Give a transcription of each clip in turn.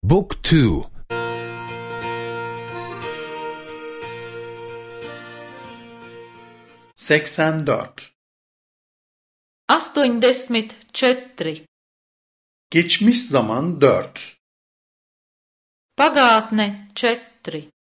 Book 2. 84. 84. Geçmiş zaman 4. Pagātne 4.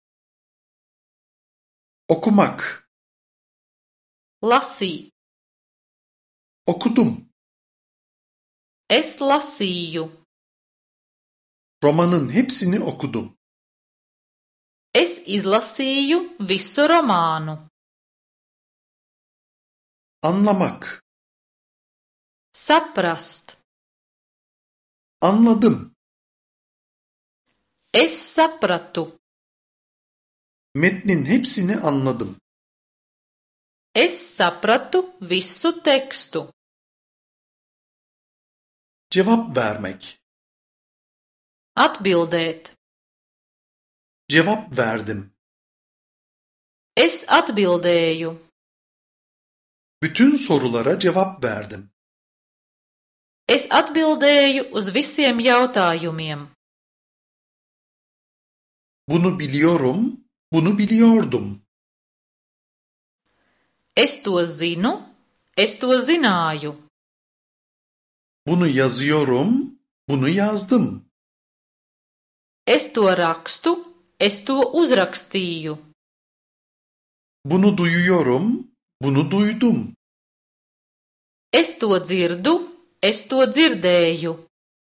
Okumak. Lasīt. Okudum. Es lasīju. Romanın hepsini okudum. Es izlasīju visu romānu. Anlamak. Saprast. Anladım. Es sapratu. Metnin hepsini anladım. Es sapratu visu tekstu. Cevap vermek. Atbildēt. Cevap verdim. Es atbildēju. Bütün sorulara cevap verdim. Es atbildēju uz visiem jautājumiem. Bunu biliyorum, bunu biliyordum. Es to zinu, es to zināju. Bunu yazıyorum, bunu yazdım. Es to rakstu, es to uzrakstīju. Bunu duyuyorum, bunu duydum. Es to dzirdu, es to dzirdēju.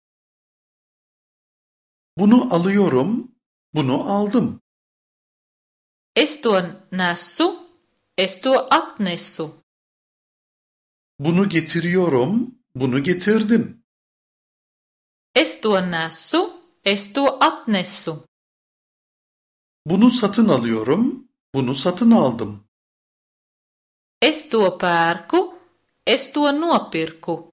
Bunu alıyorum, bunu aldım. Es to nesu, es to atnesu. Bunu getiriyorum, bunu getirdim. Es to nesu, es to atnesu. Bunu satın alıyorum, bunu satın aldım. Es to pērku, es to nopirku.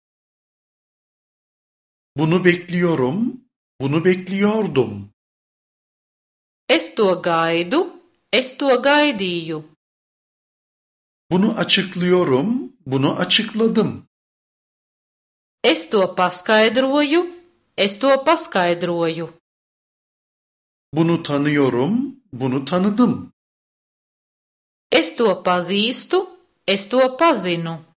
Bunu bekliyorum, bunu bekliyordum. Es to gaidu, es to gaidīju. Bunu açıklıyorum, bunu açıkladım. Es to paskaidroju, es to paskaidroju. Bunu tanıyorum, bunu tanıdım. Es to pazīstu, es to pazinu.